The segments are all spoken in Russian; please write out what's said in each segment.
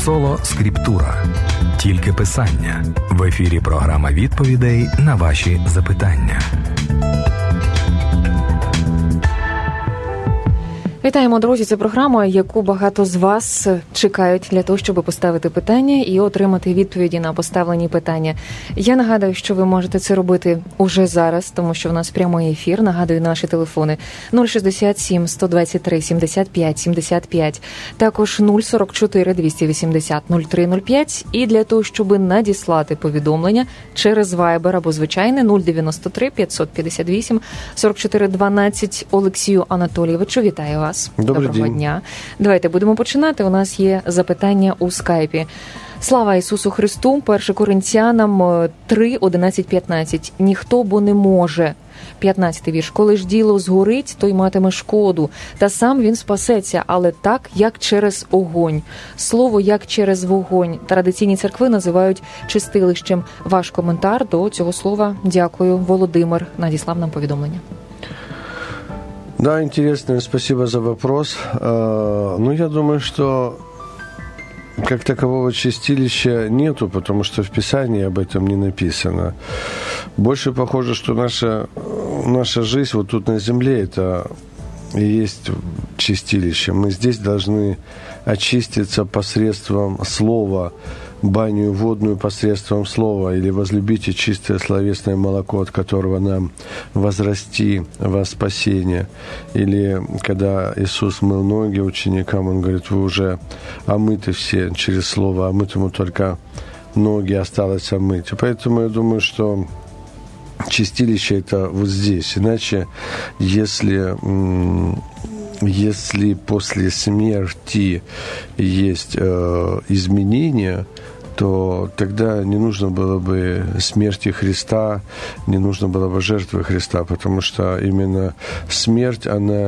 Соло Скриптура. Тільки писання. В ефірі програма відповідей на ваші запитання. Вітаємо, друзі! Це програма, яку багато з вас чекають для того, щоб поставити питання і отримати відповіді на поставлені питання. Я нагадую, що ви можете це робити уже зараз, тому що в нас прямий ефір. Нагадую, наші телефони 067 123 75 75, також 044 280 0305. І для того, щоб надіслати повідомлення через Viber або звичайне 093 558 44 12. Олексію Анатолійовичу, вітаю вас. Доброго дня. Давайте будемо починати. У нас є запитання у скайпі. Слава Ісусу Христу. 1 Коринтянам 3, 11, 15. Ніхто бо не може. 15 вірш. Коли ж діло згорить, той матиме шкоду. Та сам він спасеться, але так, як через огонь. Слово «як через вогонь» традиційні церкви називають чистилищем. Ваш коментар до цього слова. Дякую. Володимир надіслав нам повідомлення. Да, интересно, спасибо за вопрос. Я думаю, что как такового чистилища нету, потому что в Писании об этом не написано. Больше похоже, что наша жизнь вот тут на земле – это и есть чистилище. Мы здесь должны очиститься посредством слова, баню водную посредством слова, или возлюбите чистое словесное молоко, от которого нам возрасти во спасение. Или когда Иисус мыл ноги ученикам, Он говорит, вы уже омыты все через слово, омытому только ноги осталось омыть. Поэтому я думаю, что чистилище – это вот здесь. Иначе, если после смерти есть изменения, то тогда не нужно было бы смерти Христа, не нужно было бы жертвы Христа, потому что именно смерть, она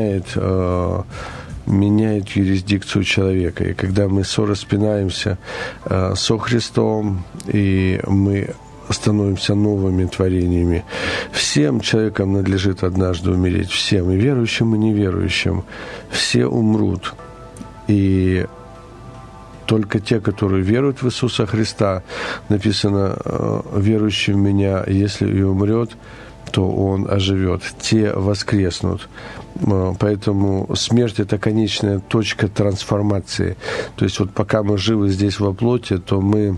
меняет юрисдикцию человека. И когда мы сораспинаемся со Христом, и мы становимся новыми творениями. Всем человекам надлежит однажды умереть. Всем, и верующим, и неверующим. Все умрут. И только те, которые веруют в Иисуса Христа, написано, верующий в Меня, если и умрет, то он оживет. Те воскреснут. Поэтому смерть – это конечная точка трансформации. То есть вот пока мы живы здесь во плоти, то мы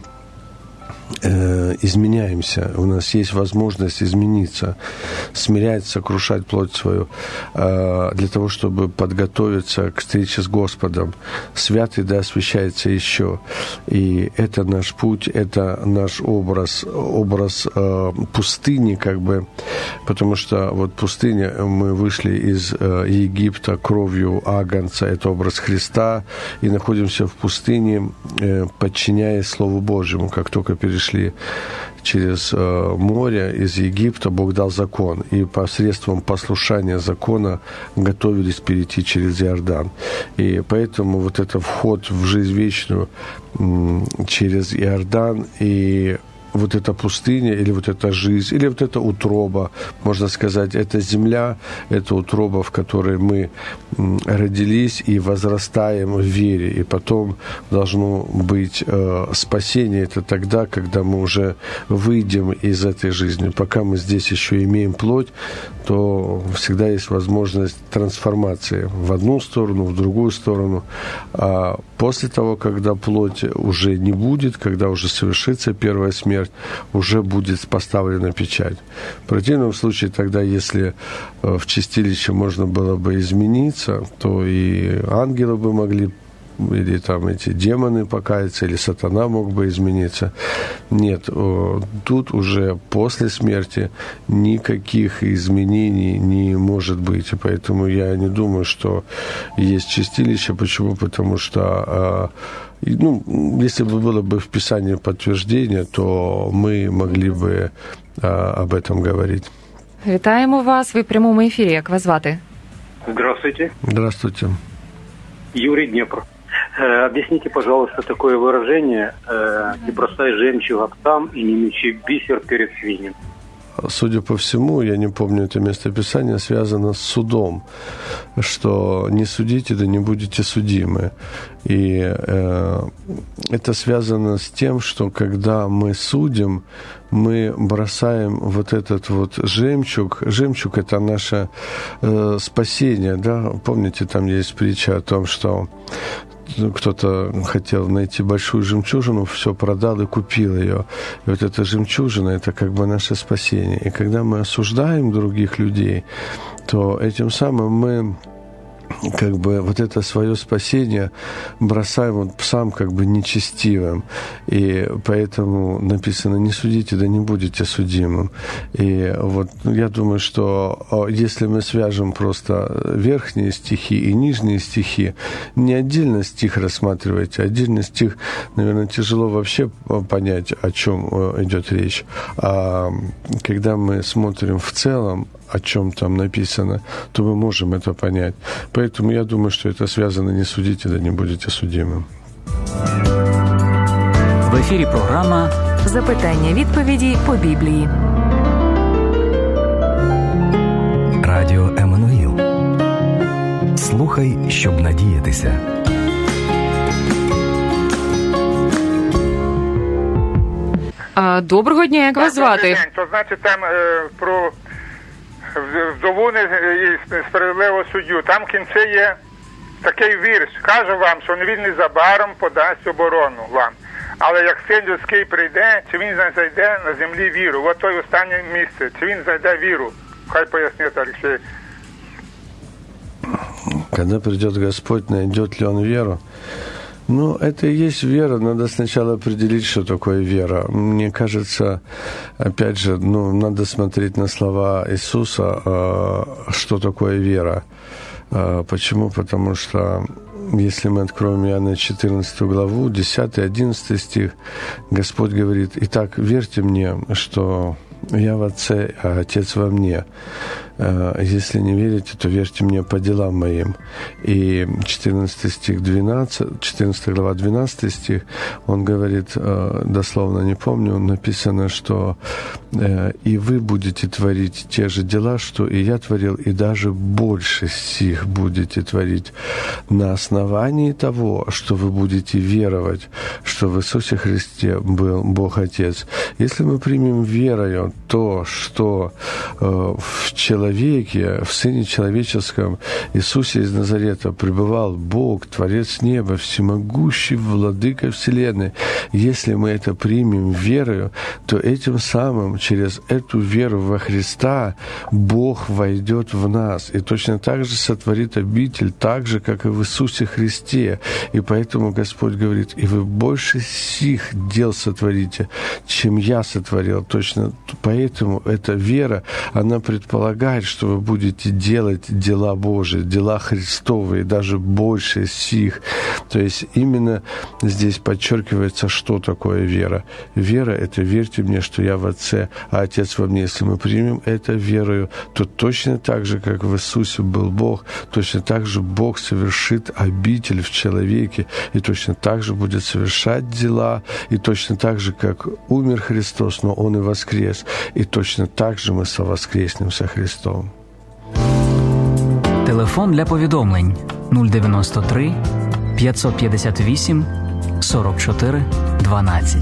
изменяемся, у нас есть возможность измениться, смирять, сокрушать плоть свою, для того, чтобы подготовиться к встрече с Господом. Святый да освящается еще. И это наш путь, это наш образ пустыни, как бы, потому что вот пустыня, мы вышли из Египта кровью агнца, это образ Христа, и находимся в пустыне, подчиняясь Слову Божьему. Как только перешли через море из Египта, Бог дал закон, и посредством послушания закона готовились перейти через Иордан. И поэтому вот это вход в жизнь вечную через Иордан, и вот эта пустыня, или вот эта жизнь, или вот эта утроба, можно сказать, это земля, это утроба, в которой мы родились и возрастаем в вере. И потом должно быть спасение. Это тогда, когда мы уже выйдем из этой жизни. Пока мы здесь еще имеем плоть, то всегда есть возможность трансформации в одну сторону, в другую сторону. А после того, когда плоть уже не будет, когда уже совершится первая смерть, уже будет поставлена печать. В противном случае, тогда, если в чистилище можно было бы измениться, то и ангелы бы могли, или там эти демоны покаяться, или сатана мог бы измениться. Нет, тут уже после смерти никаких изменений не может быть. И поэтому я не думаю, что есть чистилище. Почему? Потому что если бы было бы в Писании подтверждение, то мы могли бы об этом говорить. Вітаємо вас. Ви в прямому ефірі. Як вас звати? Здравствуйте. Здравствуйте. Юрий, Днепр. Объясните, пожалуйста, такое выражение «не бросай жемчуг овцам и не мечи бисер перед свиньем». судя по всему, я не помню это местописание, связано с судом, что не судите, да не будете судимы. И это связано с тем, что когда мы судим, мы бросаем вот этот вот жемчуг. Жемчуг – это наше спасение, да? Помните, там есть притча о том, что кто-то хотел найти большую жемчужину, все продал и купил ее. И вот эта жемчужина – это как бы наше спасение. И когда мы осуждаем других людей, то этим самым мы как бы вот это свое спасение бросаем вот псам как бы нечестивым. И поэтому написано: не судите, да не будете судимым. И вот я думаю, что если мы свяжем просто верхние стихи и нижние стихи, не отдельно стих рассматривайте, отдельно стих, наверное, тяжело вообще понять, о чем идет речь. А когда мы смотрим в целом, о чем там написано, то мы можем это понять. Поэтому я думаю, что это связано: не судите, да не будете судимым. В ефірі програма «Запитання-відповіді по Біблії». Радіо Еммануїл. Слухай, щоб надіятися. Доброго дня, як вас звати? То значить там про вдову і справедливого суддю. Там в кінці є такий вірш. Кажу вам, що він незабаром подасть оборону вам. Але як син людський прийде, чи він знайде на землі віру? От той останнє місце. Чи він знайде віру? Хай пояснит Алексей. Когда придет Господь, найдет ли Он веру? Ну, это и есть вера. Надо сначала определить, что такое вера. Мне кажется, опять же, надо смотреть на слова Иисуса, что такое вера. Почему? Потому что если мы откроем Иоанна 14 главу, 10-11 стих, Господь говорит: «Итак, верьте мне, что я в Отце, а Отец во мне. Если не верите, то верьте мне по делам моим». И 14 глава, 12 стих, он говорит, дословно не помню, написано, что «И вы будете творить те же дела, что и я творил, и даже больше сих будете творить на основании того, что вы будете веровать, что в Иисусе Христе был Бог Отец». Если мы примем верою то, что в человеке, в Сыне Человеческом, Иисусе из Назарета пребывал Бог, Творец неба, всемогущий Владыка Вселенной, если мы это примем верою, то этим самым, через эту веру во Христа, Бог войдет в нас и точно так же сотворит обитель, так же, как и в Иисусе Христе. И поэтому Господь говорит: «И вы больше сих дел сотворите, чем я сотворил». Точно поэтому эта вера, она предполагает, что вы будете делать дела Божии, дела Христовые, даже больше сих. То есть именно здесь подчеркивается, что такое вера. Вера – это верьте мне, что я в Отце, а Отец во мне. Если мы примем это верою, то точно так же, как в Иисусе был Бог, точно так же Бог совершит обитель в человеке, и точно так же будет совершать дела, и точно так же, как умер Христос, но Он и воскрес, и точно так же мы совоскреснем со Христом. Телефон для повідомлень 093 558 44 12.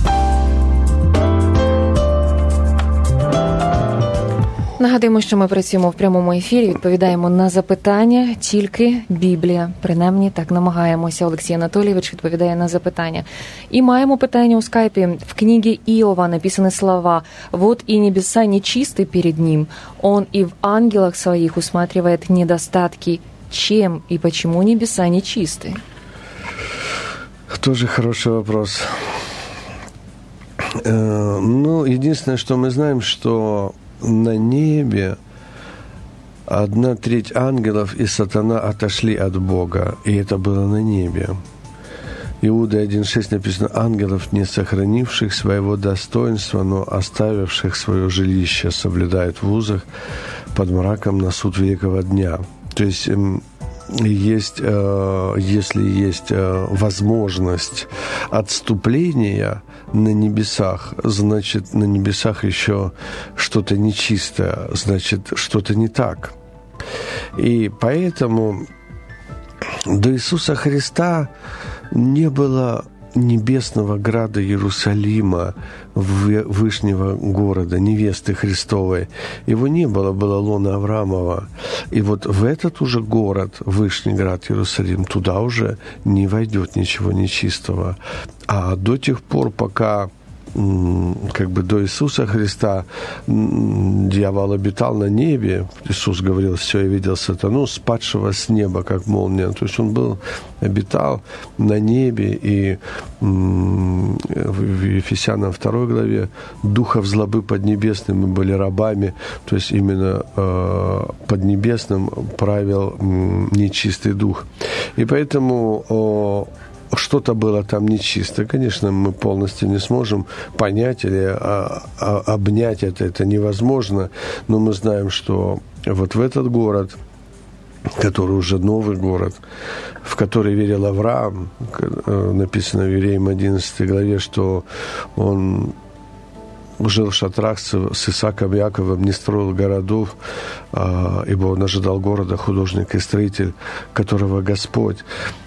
Нагадуємо, що ми працюємо в прямому ефірі, відповідаємо на запитання, тільки Біблія. Принаймні, так намагаємося. Олексій Анатолійович відповідає на запитання. І маємо питання у скайпі. В книге Иова написаны слова: «Вот и небеса нечисты перед ним, он и в ангелах своих усматривает недостатки. Чем и почему небеса нечисты?» Тоже хороший вопрос. Единственное, что мы знаем, что на небе 1/3 ангелов и сатана отошли от Бога, и это было на небе. Иуда 1:6 написано: «Ангелов, не сохранивших своего достоинства, но оставивших свое жилище, соблюдают в узах под мраком на суд великого дня». То есть если есть возможность отступления на небесах, значит, на небесах еще что-то нечистое, значит, что-то не так. И поэтому до Иисуса Христа не было небесного града Иерусалима, вышнего города, невесты Христовой. Его не было, было лоно Авраамова. И вот в этот уже город, вышний град Иерусалим, туда уже не войдет ничего нечистого. А до тех пор, пока как бы до Иисуса Христа дьявол обитал на небе. Иисус говорил: все, я видел сатану, спадшего с неба, как молния. То есть он обитал на небе, и в Ефесянам 2 главе духов злобы поднебесными были рабами, то есть именно поднебесным правил нечистый дух. И поэтому что-то было там нечисто. Конечно, мы полностью не сможем понять или обнять это невозможно, но мы знаем, что вот в этот город, который уже новый город, в который верил Авраам, написано в Евреям 11 главе, что он жил в шатрах с Исааком и Яковом, не строил городов, ибо он ожидал города, художник и строитель, которого Господь.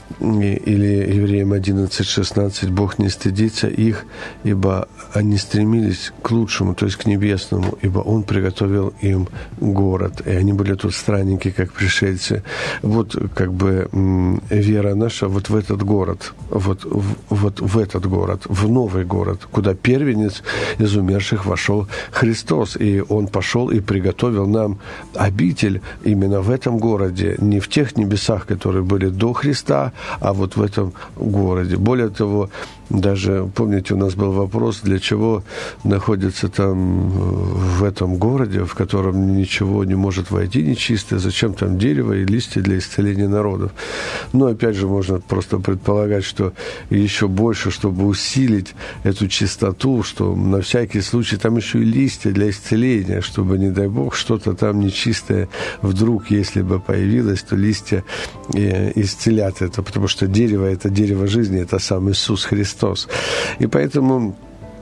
Или Евреям 11:16, Бог не стыдится их, ибо они стремились к лучшему, то есть к небесному, ибо Он приготовил им город, и они были тут странники, как пришельцы. Вот как бы вера наша вот в этот город, вот в этот город, в новый город, куда первенец из умерших вошел Христос, и Он пошел и приготовил нам обитель именно в этом городе, не в тех небесах, которые были до Христа, а вот в этом городе. Более того, даже, помните, у нас был вопрос, для чего находится там в этом городе, в котором ничего не может войти нечистое, зачем там дерево и листья для исцеления народов. Но, опять же, можно просто предполагать, что еще больше, чтобы усилить эту чистоту, что на всякий случай там еще и листья для исцеления, чтобы, не дай Бог, что-то там нечистое вдруг, если бы появилось, то листья исцелят это, потому что дерево – это дерево жизни, это сам Иисус Христос. И поэтому,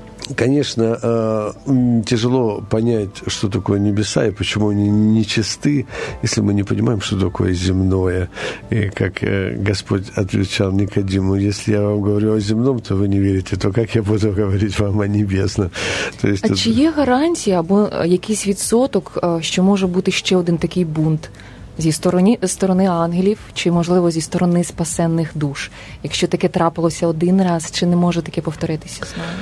конечно, тяжело понять, что такое небеса и почему они нечисты, если мы не понимаем, что такое земное. И как Господь отвечал Никодиму: если я вам говорю о земном, то вы не верите, то как я буду говорить вам о небесном? То есть, чи є гарантія або якийсь відсоток, що може бути ще один такий бунт зі сторони ангелів, чи, можливо, зі сторони спасенних душ? Якщо таке трапилося один раз, чи не може таке повторитися з нами?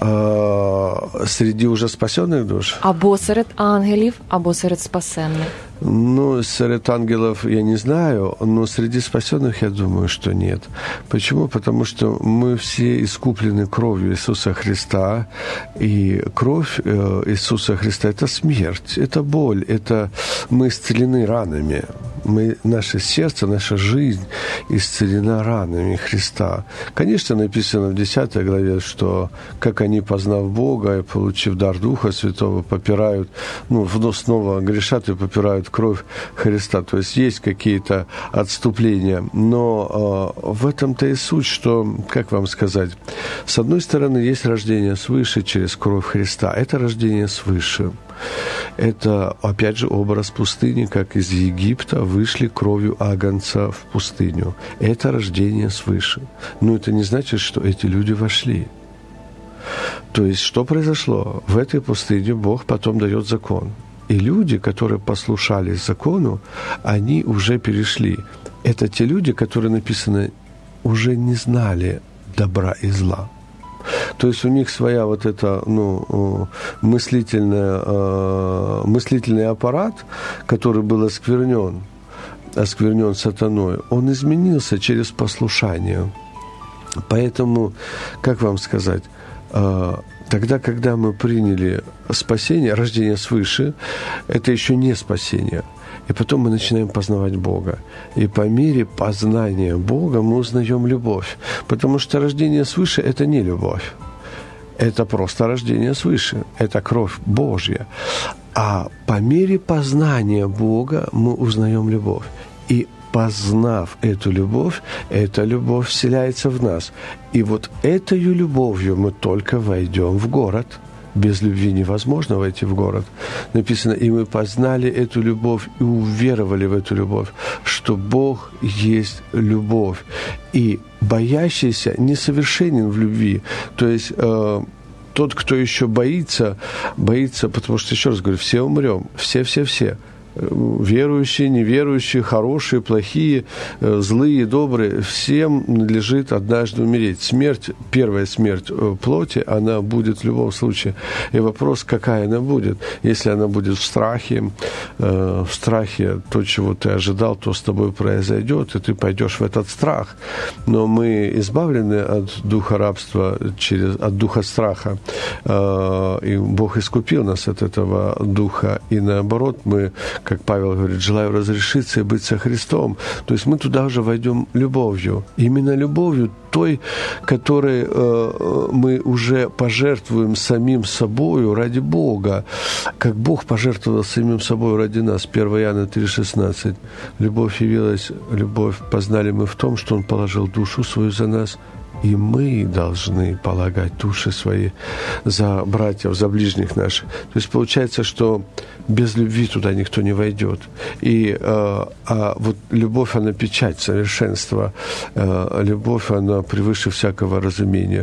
Среди уже спасенных душ? Або серед ангелів, або серед спасенних. Ну, среди ангелов я не знаю, но среди спасенных я думаю, что нет. Почему? Потому что мы все искуплены кровью Иисуса Христа, и кровь Иисуса Христа – это смерть, это боль, это мы исцелены ранами. Наше сердце, наша жизнь исцелена ранами Христа. Конечно, написано в 10 главе, что как они, познав Бога и получив дар Духа Святого, попирают, снова грешат и попирают кровь Христа. То есть какие-то отступления. Но в этом-то и суть, что, как вам сказать, с одной стороны, есть рождение свыше через кровь Христа. Это рождение свыше. Это, опять же, образ пустыни, как из Египта вышли кровью агнца в пустыню. Это рождение свыше. Но это не значит, что эти люди вошли. То есть, что произошло? В этой пустыне Бог потом дает закон. И люди, которые послушались закону, они уже перешли. Это те люди, которые, написано, уже не знали добра и зла. То есть у них своя вот эта, мыслительный аппарат, который был осквернен сатаной, он изменился через послушание. Поэтому, как вам сказать, тогда, когда мы приняли спасение, рождение свыше, это еще не спасение. И потом мы начинаем познавать Бога. И по мере познания Бога мы узнаем любовь. Потому что рождение свыше – это не любовь. Это просто рождение свыше. Это кровь Божья. А по мере познания Бога мы узнаем любовь. И познав эту любовь, эта любовь вселяется в нас. И вот этой любовью мы только войдем в город. Без любви невозможно войти в город. Написано, и мы познали эту любовь и уверовали в эту любовь, что Бог есть любовь. И боящийся несовершенен в любви. То есть тот, кто еще боится, потому что, еще раз говорю, все умрем, все. Верующие, неверующие, хорошие, плохие, злые, добрые, всем надлежит однажды умереть. Смерть, первая смерть плоти, она будет в любом случае. И вопрос, какая она будет. Если она будет в страхе, то, чего ты ожидал, то с тобой произойдет, и ты пойдешь в этот страх. Но мы избавлены от духа рабства, от духа страха. И Бог искупил нас от этого духа. И наоборот, мы, как Павел говорит, желаю разрешиться и быть со Христом. То есть мы туда уже войдем любовью. Именно любовью той, которой мы уже пожертвуем самим собою ради Бога. Как Бог пожертвовал самим собой ради нас. 1 Иоанна 3,16. Любовь явилась, любовь познали мы в том, что Он положил душу свою за нас. И мы должны полагать души свои за братьев, за ближних наших. То есть получается, что без любви туда никто не войдет. И вот любовь, она печать совершенства. Любовь, она превыше всякого разумения.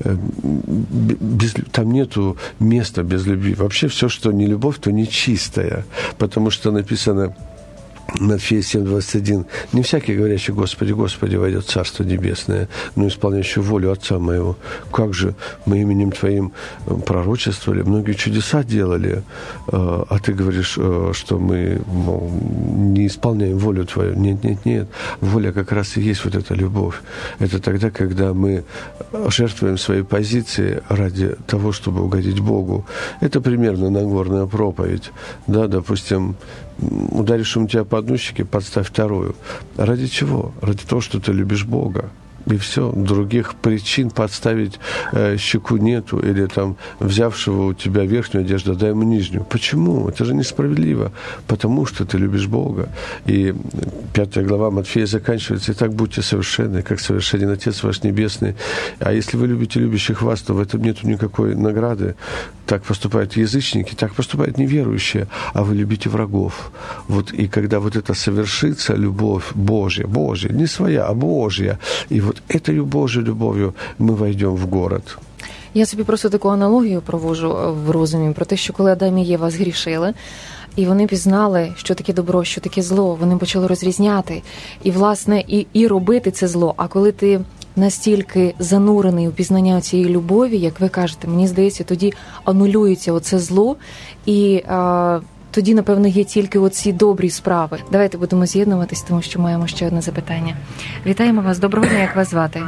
Там нету места без любви. Вообще все, что не любовь, то нечистое. Потому что написано Матфея 7:21. Не всякий, говорящий Господи, Господи, войдет в Царство Небесное, но исполняющий волю Отца Моего. Как же мы именем Твоим пророчествовали, многие чудеса делали, а Ты говоришь, что мы не исполняем волю Твою. Нет. Воля как раз и есть вот эта любовь. Это тогда, когда мы жертвуем свои позиции ради того, чтобы угодить Богу. Это примерно Нагорная проповедь. Да, допустим, ударишь у тебя по одной щеке, подставь вторую. Ради чего? Ради того, что ты любишь Бога. И все. Других причин подставить щеку нету. Или там, взявшего у тебя верхнюю одежду, дай ему нижнюю. Почему? Это же несправедливо. Потому что ты любишь Бога. И 5 глава Матфея заканчивается. «Итак, будьте совершенны, как совершенен Отец ваш Небесный». А если вы любите любящих вас, то в этом нету никакой награды. Так поступают язычники, так поступают неверующие. А вы любите врагов. Вот, и когда вот это совершится, любовь Божья, не своя, а Божья, и вот этой Божою любов'ю ми войдемо в город. Я собі просто таку аналогію проводжу в розумі про те, що коли Адам і Єва згрішили, і вони пізнали, що таке добро, що таке зло, вони почали розрізняти і, власне, і робити це зло. А коли ти настільки занурений у пізнання цієї любові, як ви кажете, мені здається, тоді анулюється оце зло, і тоді, напевно, є тільки оці добрі справи. Давайте будемо з'єднуватись, тому що маємо ще одне запитання. Вітаємо вас. Доброго дня, як вас звати?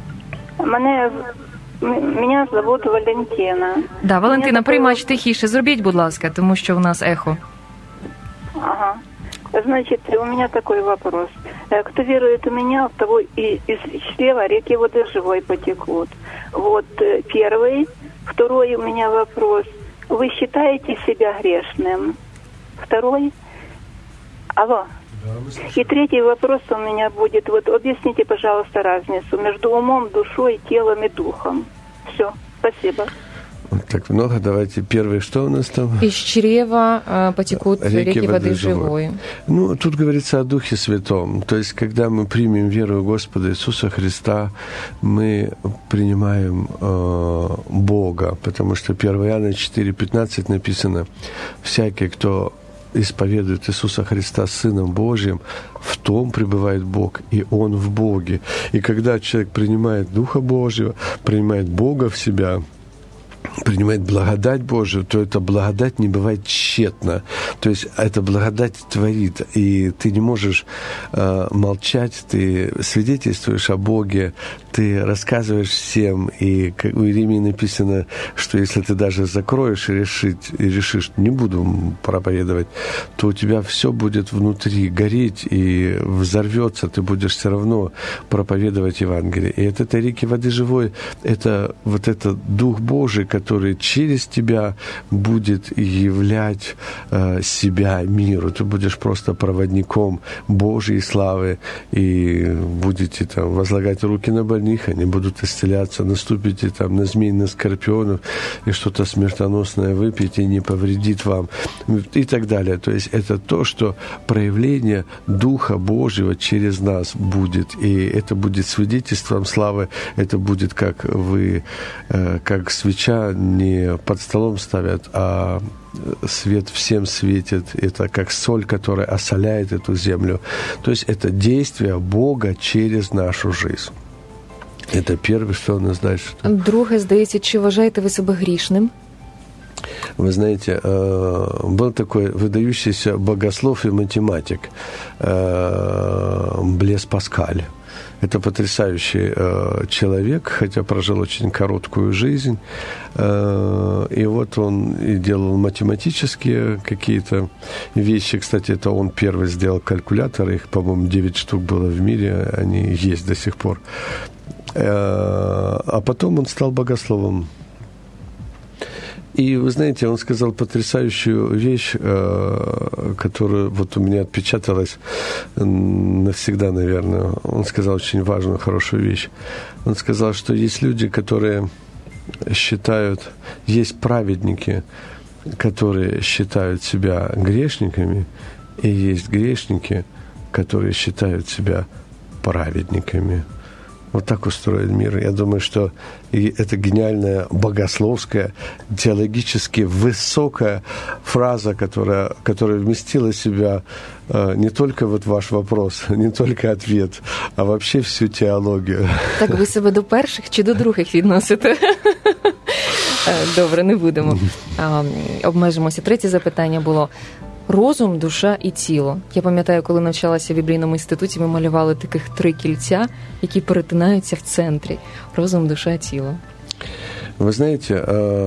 Мене звуть Валентина. Да, Валентина, приймач тихіше. Зробіть, будь ласка, тому що у нас ехо. Ага. Значит, у меня такой вопрос. Кто верует в меня, в того из чрева реки воды живой потекут. Вот первый. Второй у меня вопрос. Вы считаете себя грешным? Второй. Алло. И третий вопрос у меня будет. Вот объясните, пожалуйста, разницу между умом, душой, телом и духом. Все. Спасибо. Так много. Давайте первый. Что у нас там? Из чрева потекут реки воды живой. Ну, тут говорится о Духе Святом. То есть, когда мы примем веру в Господа Иисуса Христа, мы принимаем Бога. Потому что 1 Иоанна 4:15 написано: «Всякий, кто исповедует Иисуса Христа Сыном Божьим, в том пребывает Бог, и Он в Боге». И когда человек принимает Духа Божьего, принимает Бога в себя, принимает благодать Божию, то эта благодать не бывает тщетна. То есть эта благодать творит, и ты не можешь молчать, ты свидетельствуешь о Боге, ты рассказываешь всем, и как у Иеремии написано, что если ты даже закроешь и решишь, не буду проповедовать, то у тебя все будет внутри гореть и взорвется, ты будешь все равно проповедовать Евангелие. И от этой реки воды живой, это вот этот Дух Божий, который через тебя будет являть себя миру. Ты будешь просто проводником Божьей славы, и будете там возлагать руки на больных, они будут исцеляться, наступите там на змей, на скорпионов, и что-то смертоносное выпьете, и не повредит вам, и так далее. То есть это то, что проявление Духа Божьего через нас будет, и это будет свидетельством славы, это будет как как свеча не под столом ставят, а свет всем светит. Это как соль, которая осоляет эту землю. То есть это действие Бога через нашу жизнь. Это первое, что у нас дальше. Друге, здається, чи вважаєте ви себе грішним? Вы знаете, был такой выдающийся богослов и математик Блес Паскаль. Это потрясающий человек, хотя прожил очень короткую жизнь. И вот он и делал математические какие-то вещи. Кстати, это он первый сделал калькулятор. Их, по-моему, 9 штук было в мире. Они есть до сих пор. А потом он стал богословом. И, вы знаете, он сказал потрясающую вещь, которая вот у меня отпечаталась навсегда, наверное. Он сказал очень важную, хорошую вещь. Он сказал, что есть люди, которые считают, есть праведники, которые считают себя грешниками, и есть грешники, которые считают себя праведниками. Вот так устроен мир. Я думаю, что и это гениальная богословская, теологически высокая фраза, которая вместила в себя не только вот ваш вопрос, не только ответ, а вообще всю теологію. Так, ви себе до перших чи до других відносите? Добре, не будемо. Обмежимося. Третє запитання було. Розум, душа і тіло. Я пам'ятаю, коли навчалася в біблійному інституті, ми малювали таких 3 кільця, які перетинаються в центрі. Розум, душа, тіло. Вы знаете,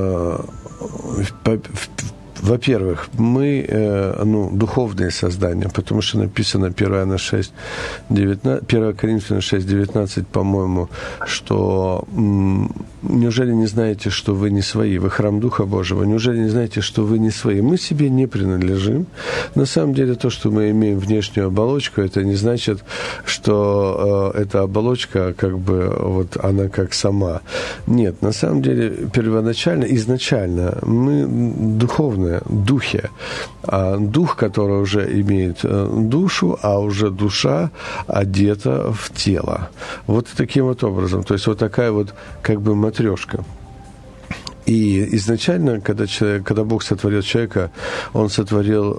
во-первых, мы духовные создания, потому что написано 1 Коринфянам 6:19, по-моему, что неужели не знаете, что вы не свои? Вы храм Духа Божьего. Неужели не знаете, что вы не свои? Мы себе не принадлежим. На самом деле, то, что мы имеем внешнюю оболочку, это не значит, что эта оболочка, как бы, вот она как сама. Нет, на самом деле, первоначально, изначально мы духовные, духе. А дух, который уже имеет душу, а уже душа одета в тело. Вот таким вот образом. То есть вот такая вот как бы матрешка. И изначально, когда Бог сотворил человека, Он сотворил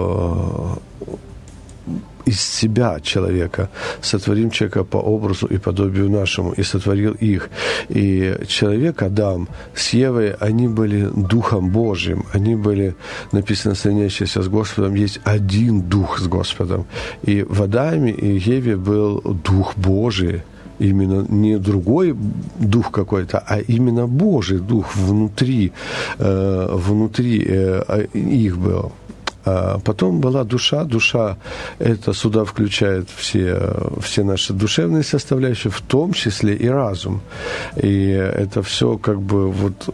из себя человека, сотворим человека по образу и подобию нашему, и сотворил их. И человек, Адам, с Евой, они были Духом Божьим, они были, написано, соединяющиеся с Господом, есть один Дух с Господом. И в Адаме и Еве был Дух Божий, именно не другой дух какой-то, а именно Божий дух внутри их был. А потом была душа. Душа это сюда включает все наши душевные составляющие, в том числе и разум. И это все как бы вот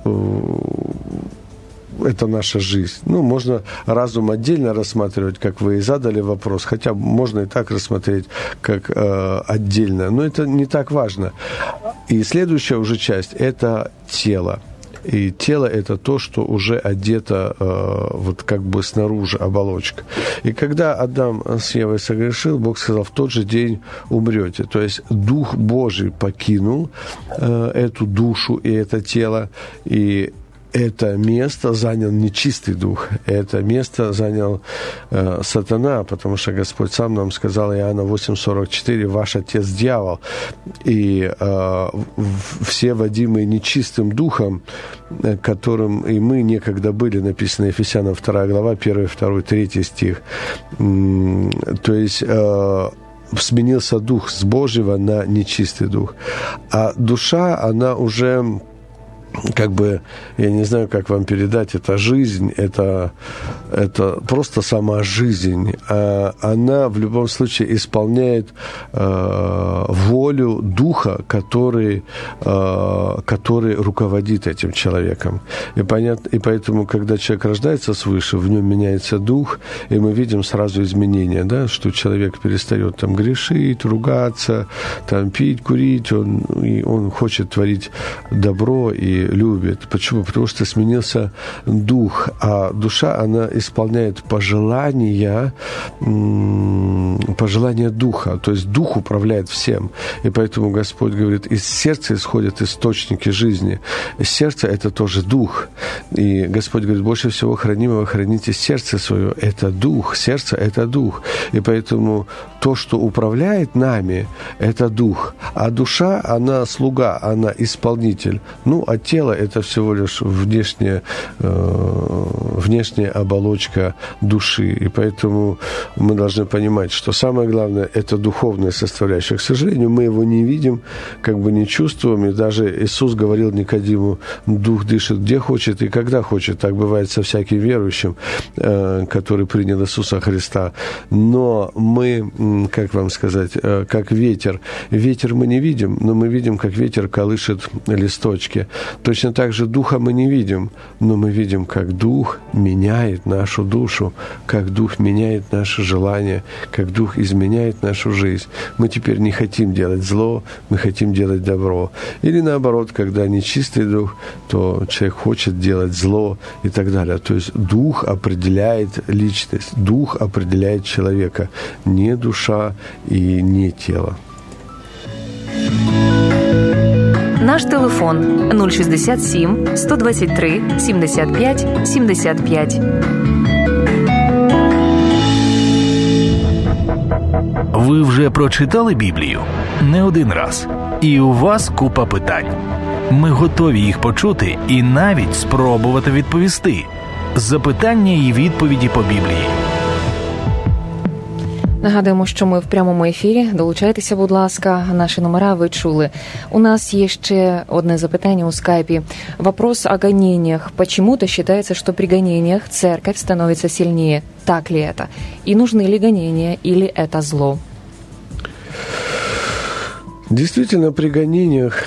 это наша жизнь. Можно разум отдельно рассматривать, как вы и задали вопрос, хотя можно и так рассмотреть, как отдельно, но это не так важно. И следующая уже часть – это тело. И тело – это то, что уже одето вот как бы снаружи, оболочка. И когда Адам с Евой согрешил, Бог сказал, в тот же день умрете. То есть Дух Божий покинул эту душу и это тело, и это место занял нечистый дух, это место занял сатана, потому что Господь сам нам сказал, Иоанна 8:44, ваш отец дьявол. И все водимые нечистым духом, которым и мы некогда были, написано Ефесянам 2 глава, 1, 2, 3 стих. То есть сменился дух с Божьего на нечистый дух. А душа, она уже как бы, я не знаю, как вам передать, это жизнь, это просто сама жизнь. Она в любом случае исполняет волю Духа, который руководит этим человеком. И поэтому, когда человек рождается свыше, в нем меняется Дух, и мы видим сразу изменения, да, что человек перестает там грешить, ругаться, там, пить, курить, он хочет творить добро и любит. Почему? Потому что сменился дух, а душа, она исполняет пожелания духа, то есть дух управляет всем. И поэтому Господь говорит, из сердца исходят источники жизни. Сердце – это тоже дух. И Господь говорит, больше всего хранимого храните сердце свое. Это дух. Сердце – это дух. И поэтому то, что управляет нами, это дух. А душа, она слуга, она исполнитель. Ну, а тело – это всего лишь внешняя оболочка души. И поэтому мы должны понимать, что самое главное – это духовная составляющая. К сожалению, мы его не видим, как бы не чувствуем. И даже Иисус говорил Никодиму, дух дышит где хочет и когда хочет. Так бывает со всяким верующим, который принял Иисуса Христа. Но мы, как вам сказать, как ветер. Ветер мы не видим, но мы видим, как ветер колышет листочки. Точно так же духа мы не видим, но мы видим, как дух меняет нашу душу, как дух меняет наши желания, как дух изменяет нашу жизнь. Мы теперь не хотим делать зло, мы хотим делать добро. Или наоборот, когда нечистый дух, то человек хочет делать зло и так далее. То есть дух определяет личность, дух определяет человека, не душа и не тело. Наш телефон 067 123 75 75. Ви вже прочитали Біблію? Не один раз. І у вас купа питань. Ми готові їх почути і навіть спробувати відповісти. Запитання і відповіді по Біблії. Нагадуємо, що ми в прямому ефірі. Долучайтеся, будь ласка. Наші номера ви чули. У нас є ще одне запитання у скайпі. Вопрос о гонениях. Почему-то считается, что при гонениях церковь становится сильнее. Так ли это? И нужны ли гонения, или это зло? Действительно, при гонениях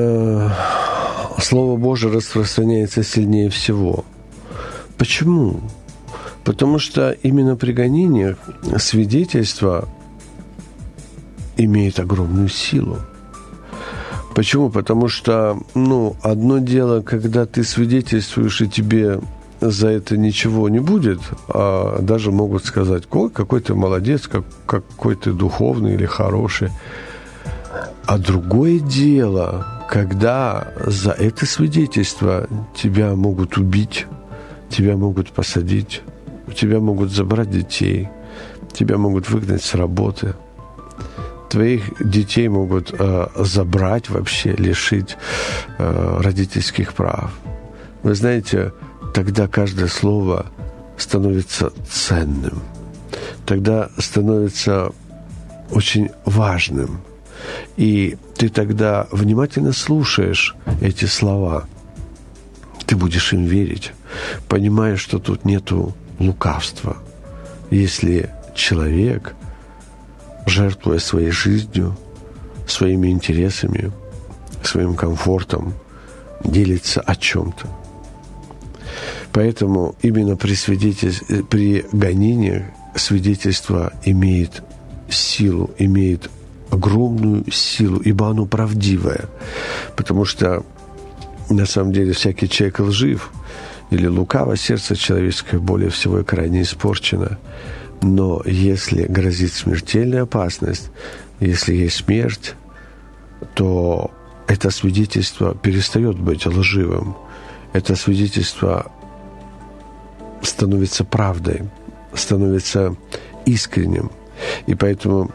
Слово Божие распространяется сильнее всего. Почему? Потому что именно при гонениях свидетельство имеет огромную силу. Почему? Потому что, одно дело, когда ты свидетельствуешь, и тебе за это ничего не будет, а даже могут сказать, какой ты молодец, какой ты духовный или хороший. А другое дело, когда за это свидетельство тебя могут убить, тебя могут посадить, у тебя могут забрать детей, тебя могут выгнать с работы, твоих детей могут забрать вообще, лишить родительских прав. Вы знаете, тогда каждое слово становится ценным, тогда становится очень важным. И ты тогда внимательно слушаешь эти слова, ты будешь им верить, понимая, что тут нету лукавства. Если человек, жертвуя своей жизнью, своими интересами, своим комфортом, делится о чем-то. Поэтому именно при гонениях свидетельство имеет силу, имеет огромную силу, ибо оно правдивое. Потому что, на самом деле, всякий человек лжив, или лукаво сердце человеческое более всего и крайне испорчено. Но если грозит смертельная опасность, если есть смерть, то это свидетельство перестает быть лживым. Это свидетельство становится правдой, становится искренним. И поэтому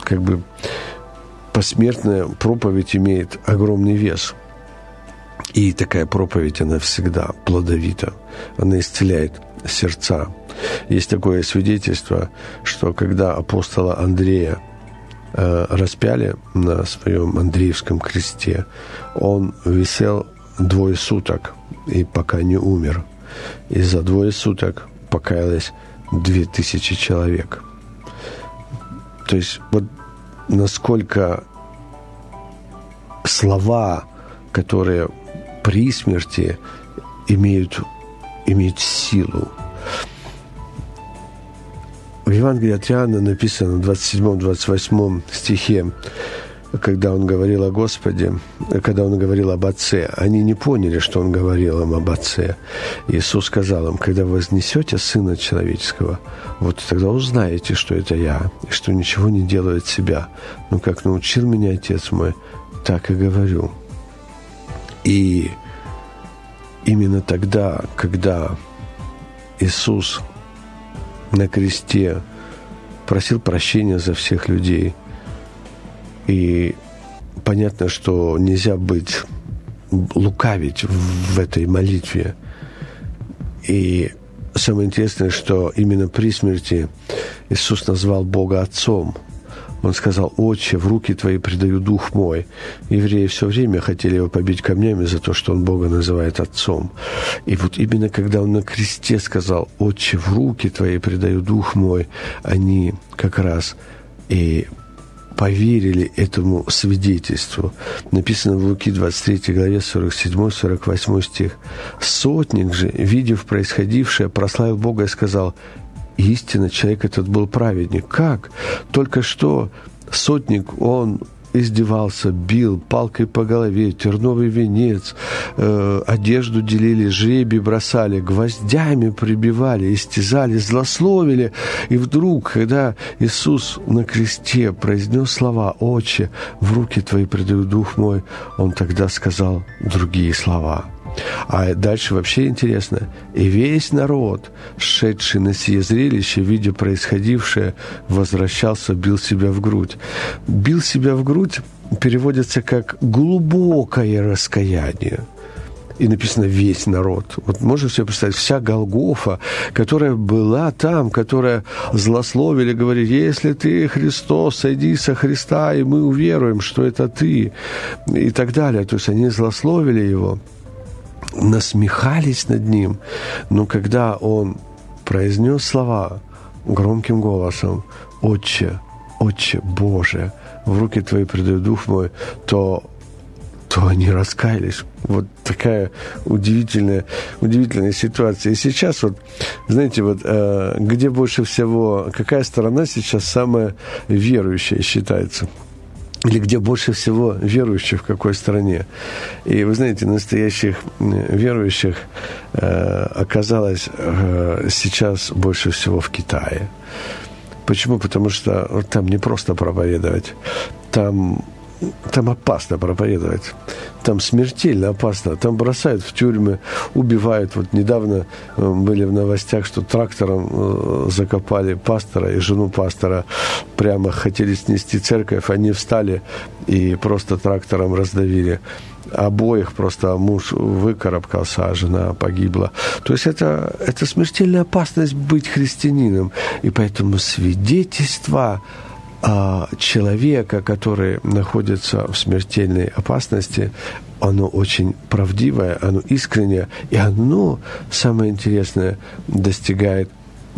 посмертная проповедь имеет огромный вес. И такая проповедь, она всегда плодовита. Она исцеляет сердца. Есть такое свидетельство, что когда апостола Андрея распяли на своем Андреевском кресте, он висел 2 суток, и пока не умер. И за 2 суток покаялось 2000 человек. То есть вот насколько слова, которые при смерти имеют силу. В Евангелии от Иоанна написано в 27-28 стихе, когда он говорил о Господе, когда он говорил об Отце, они не поняли, что он говорил им об Отце. Иисус сказал им: когда вознесете Сына Человеческого, вот тогда узнаете, что это Я, и что ничего не делаю от себя. Но как научил меня Отец мой, так и говорю. И именно тогда, когда Иисус на кресте просил прощения за всех людей, и понятно, что нельзя лукавить в этой молитве. И самое интересное, что именно при смерти Иисус назвал Бога Отцом. Он сказал: «Отче, в руки Твои предаю дух мой». Евреи все время хотели его побить камнями за то, что он Бога называет Отцом. И вот именно когда он на кресте сказал: «Отче, в руки Твои предаю дух мой», они как раз и поверили этому свидетельству. Написано в Луки 23 главе 47-48 стих. «Сотник же, видев происходившее, прославил Бога и сказал: истинно, человек этот был праведник». Как? Только что сотник, он издевался, бил палкой по голове, терновый венец, одежду делили, жребий бросали, гвоздями прибивали, истязали, злословили. И вдруг, когда Иисус на кресте произнес слова: «Отче, в руки Твои предаю дух мой», Он тогда сказал другие слова. А дальше вообще интересно. «И весь народ, шедший на сие зрелище, видя происходившее, возвращался, бил себя в грудь». «Бил себя в грудь» переводится как «глубокое раскаяние». И написано «весь народ». Вот можно себе представить, вся Голгофа, которая была там, которая злословили, говорили: «Если ты Христос, сойди со Христа, и мы уверуем, что это ты», и так далее. То есть они злословили его, насмехались над ним. Но когда он произнес слова громким голосом: «Отче, Отче Боже, в руки Твои предаю дух мой», то они раскаялись. Вот такая удивительная ситуация. И сейчас вот, знаете, вот где больше всего, какая страна сейчас самая верующая считается? Или где больше всего верующих, в какой стране. И вы знаете, настоящих верующих оказалось сейчас больше всего в Китае. Почему? Потому что там не просто проповедовать, там опасно проповедовать. Там смертельно опасно. Там бросают в тюрьмы, убивают. Вот недавно были в новостях, что трактором закопали пастора и жену пастора. Прямо хотели снести церковь. Они встали и просто трактором раздавили. Обоих просто муж выкарабкался, а жена погибла. То есть это смертельная опасность быть христианином. И поэтому свидетельство человека, который находится в смертельной опасности, оно очень правдивое, оно искреннее, и оно, самое интересное, достигает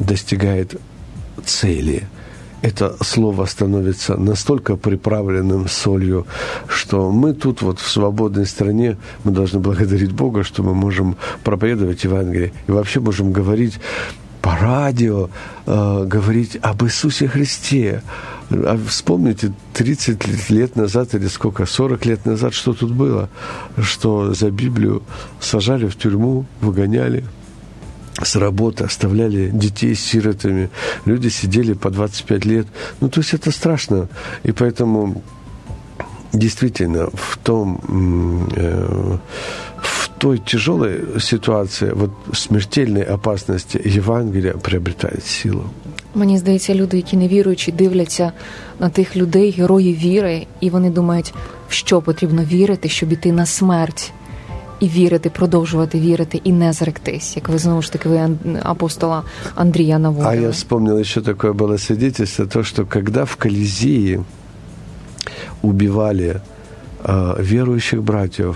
цели. Это слово становится настолько приправленным солью, что мы тут вот в свободной стране, мы должны благодарить Бога, что мы можем проповедовать Евангелие и вообще можем говорить по радио, говорить об Иисусе Христе. А вспомните, 30 лет назад или сколько, 40 лет назад, что тут было? Что за Библию сажали в тюрьму, выгоняли с работы, оставляли детей с сиротами. Люди сидели по 25 лет. Ну, то есть это страшно. И поэтому действительно в той тяжелой ситуації, от смертельної опасності, Євангелія приобретає силу. Мені здається, люди, які не віруючі, дивляться на тих людей, героїв віри, і вони думають, в що потрібно вірити, щоб іти на смерть. І вірити, продовжувати вірити, і не зректись. Як ви, знову ж таки, ви апостола Андрія наводили. А я вспомнил, еще такое было свидетельство, то, что когда в Колизее убивали верующих братьев,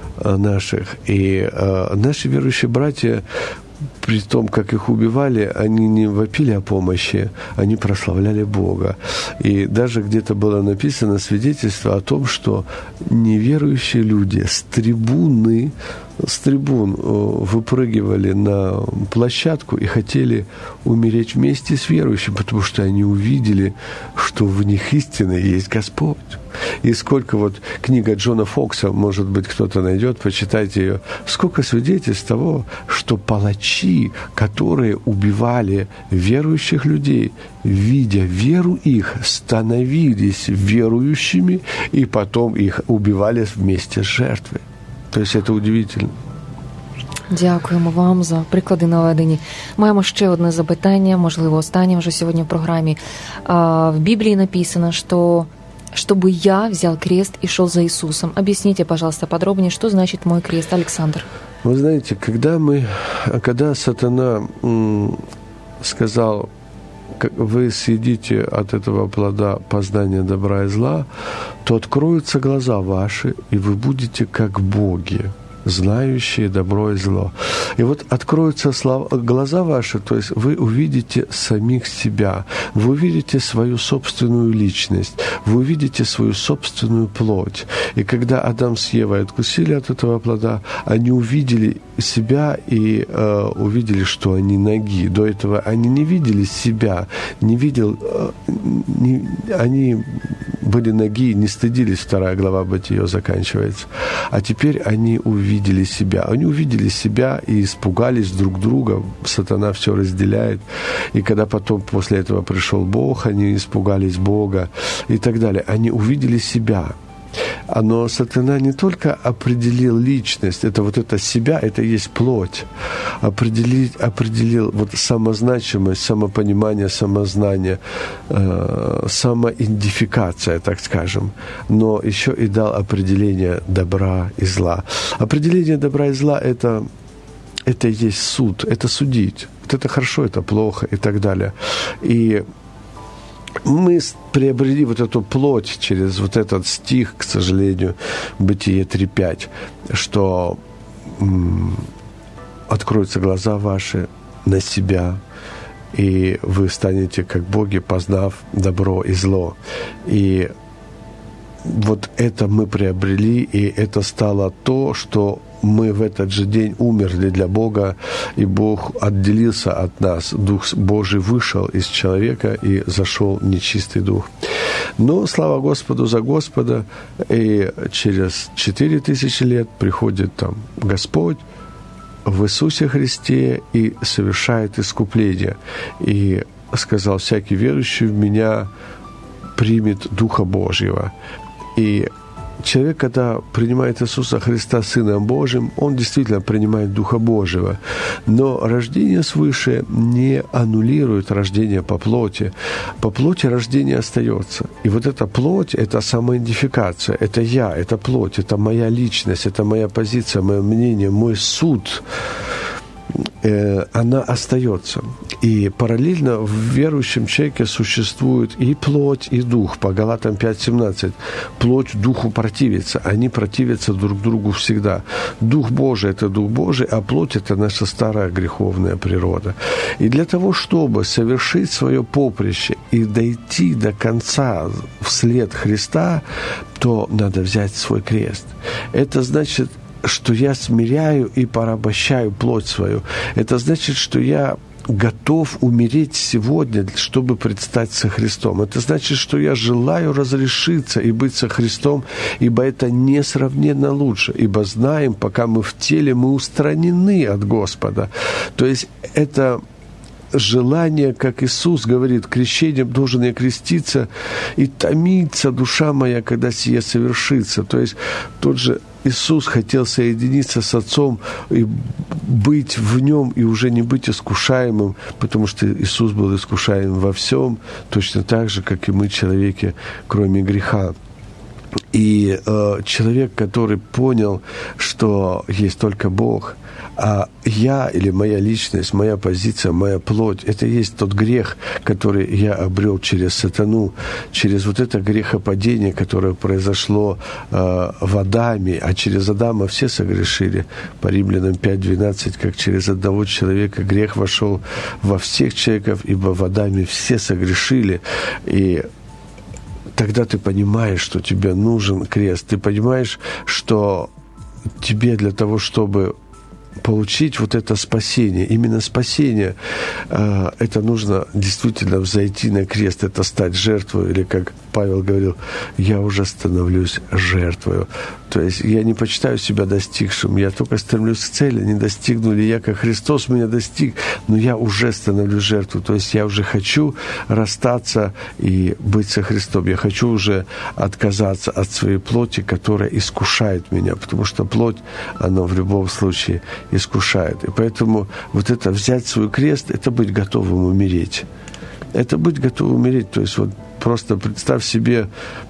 наших. И наши верующие братья, при том, как их убивали, они не вопили о помощи, они прославляли Бога. И даже где-то было написано свидетельство о том, что неверующие люди с трибун выпрыгивали на площадку и хотели умереть вместе с верующими, потому что они увидели, что в них истинно есть Господь. И сколько вот книга Джона Фокса, может быть, кто-то найдет, почитайте ее, сколько свидетельств того, что палачи, которые убивали верующих людей, видя веру их, становились верующими, и потом их убивали вместе с жертвой. То есть это удивительно. Дякуємо вам за приклади наведені. Маємо ще одне запитання, можливо, останнє вже сьогодні в програмі. В Библии написано, что чтобы я взял крест и шел за Иисусом. Объясните, пожалуйста, подробнее, что значит мой крест, Александр. Вы знаете, когда сатана сказал, вы съедите от этого плода познания добра и зла, то откроются глаза ваши, и вы будете как боги, знающие добро и зло. И вот откроются глаза ваши, то есть вы увидите самих себя, вы увидите свою собственную личность, вы увидите свою собственную плоть. И когда Адам с Евой откусили от этого плода, они увидели себя и увидели, что они ноги. До этого они не видели себя, они были ноги, не стыдились, 2 глава Бытия заканчивается. А теперь они увидели себя. Они увидели себя и испугались друг друга. Сатана все разделяет. И когда потом после этого пришел Бог, они испугались Бога и так далее. Они увидели себя. Но сатана не только определил личность, это вот это себя, это есть плоть, определил вот самозначимость, самопонимание, самознание, самоидентификация, так скажем, но еще и дал определение добра и зла. Определение добра и зла это и есть суд, это судить. Вот это хорошо, это плохо и так далее. И мы приобрели вот эту плоть через вот этот стих, к сожалению, Бытие 3.5, что откроются глаза ваши на себя, и вы станете как боги, познав добро и зло. И вот это мы приобрели, и это стало то, что мы в этот же день умерли для Бога, и Бог отделился от нас. Дух Божий вышел из человека, и зашел нечистый дух. Но, слава Господу за Господа, и через 4000 лет приходит там Господь в Иисусе Христе и совершает искупление. И сказал, всякий верующий в Меня примет Духа Божьего. И человек, когда принимает Иисуса Христа Сыном Божьим, он действительно принимает Духа Божьего. Но рождение свыше не аннулирует рождение по плоти. По плоти рождение остается. И вот эта плоть, это самоидентификация, это я, это плоть, это моя личность, это моя позиция, мое мнение, мой суд. Она остается. И параллельно в верующем человеке существует и плоть, и дух. По Галатам 5:17. Плоть духу противится. Они противятся друг другу всегда. Дух Божий – это Дух Божий, а плоть – это наша старая греховная природа. И для того, чтобы совершить свое поприще и дойти до конца вслед Христа, то надо взять свой крест. Это значит, что я смиряю и порабощаю плоть свою. Это значит, что я готов умереть сегодня, чтобы предстать со Христом. Это значит, что я желаю разрешиться и быть со Христом, ибо это несравненно лучше. Ибо знаем, пока мы в теле, мы устранены от Господа. То есть это желание, как Иисус говорит, крещением должен я креститься, и томится душа моя, когда сие совершится. То есть тот же Иисус хотел соединиться с Отцом и быть в Нем, и уже не быть искушаемым, потому что Иисус был искушаем во всем, точно так же, как и мы, человеки, кроме греха. И человек, который понял, что есть только Бог, а я или моя личность, моя позиция, моя плоть, это и есть тот грех, который я обрел через сатану, через вот это грехопадение, которое произошло в Адаме, а через Адама все согрешили. По Римлянам 5:12, как через одного человека грех вошел во всех человеков, ибо в Адаме все согрешили. И тогда ты понимаешь, что тебе нужен крест. Ты понимаешь, что тебе для того, чтобы получить вот это спасение, именно спасение, это нужно действительно взойти на крест, это стать жертвой, или, как Павел говорил, я уже становлюсь жертвою. То есть я не почитаю себя достигшим, я только стремлюсь к цели, не достигну ли я, как Христос меня достиг, но я уже становлюсь жертвой. То есть я уже хочу расстаться и быть со Христом. Я хочу уже отказаться от своей плоти, которая искушает меня, потому что плоть, она в любом случае искушает. И поэтому вот это взять свой крест, это быть готовым умереть. Это быть готовым умереть. То есть вот просто представь себе,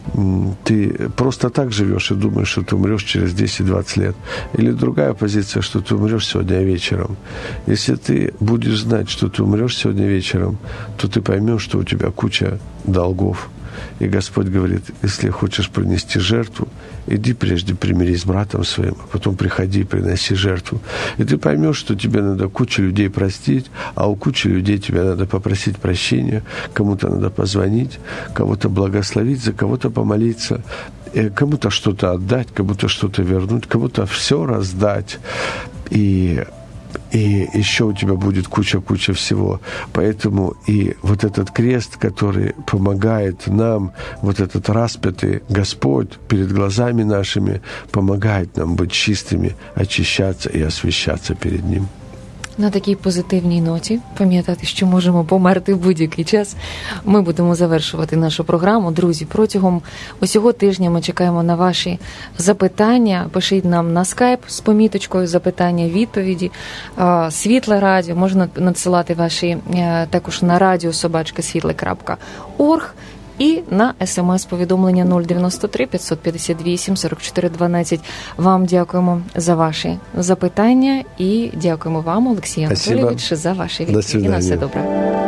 ты просто так живешь и думаешь, что ты умрешь через 10-20 лет. Или другая позиция, что ты умрешь сегодня вечером. Если ты будешь знать, что ты умрешь сегодня вечером, то ты поймешь, что у тебя куча долгов. И Господь говорит, если хочешь принести жертву, иди прежде примирись с братом своим, а потом приходи и приноси жертву. И ты поймешь, что тебе надо кучу людей простить, а у кучи людей тебе надо попросить прощения, кому-то надо позвонить, кого-то благословить, за кого-то помолиться, кому-то что-то отдать, кому-то что-то вернуть, кому-то все раздать. И еще у тебя будет куча всего. Поэтому и вот этот крест, который помогает нам, вот этот распятый Господь перед глазами нашими, помогает нам быть чистыми, очищаться и освящаться перед Ним. На такій позитивній ноті, пам'ятати, що можемо померти в будь-який час, ми будемо завершувати нашу програму. Друзі, протягом усього тижня ми чекаємо на ваші запитання. Пишіть нам на скайп з поміточкою запитання-відповіді. Світле радіо, можна надсилати ваші також на radio@світле.org. І на смс-повідомлення 093 558 44 12. Вам дякуємо за ваші запитання і дякуємо вам, Олексій Анатолійович, за ваші відповіді. На все добре.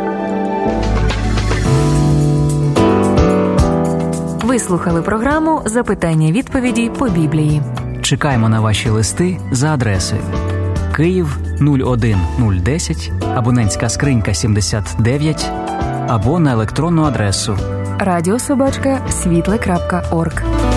Ви слухали програму «Запитання-відповіді по Біблії». Чекаємо на ваші листи за адресою Київ 01010, абонентська скринька 79, або на електронну адресу radio@світле.org.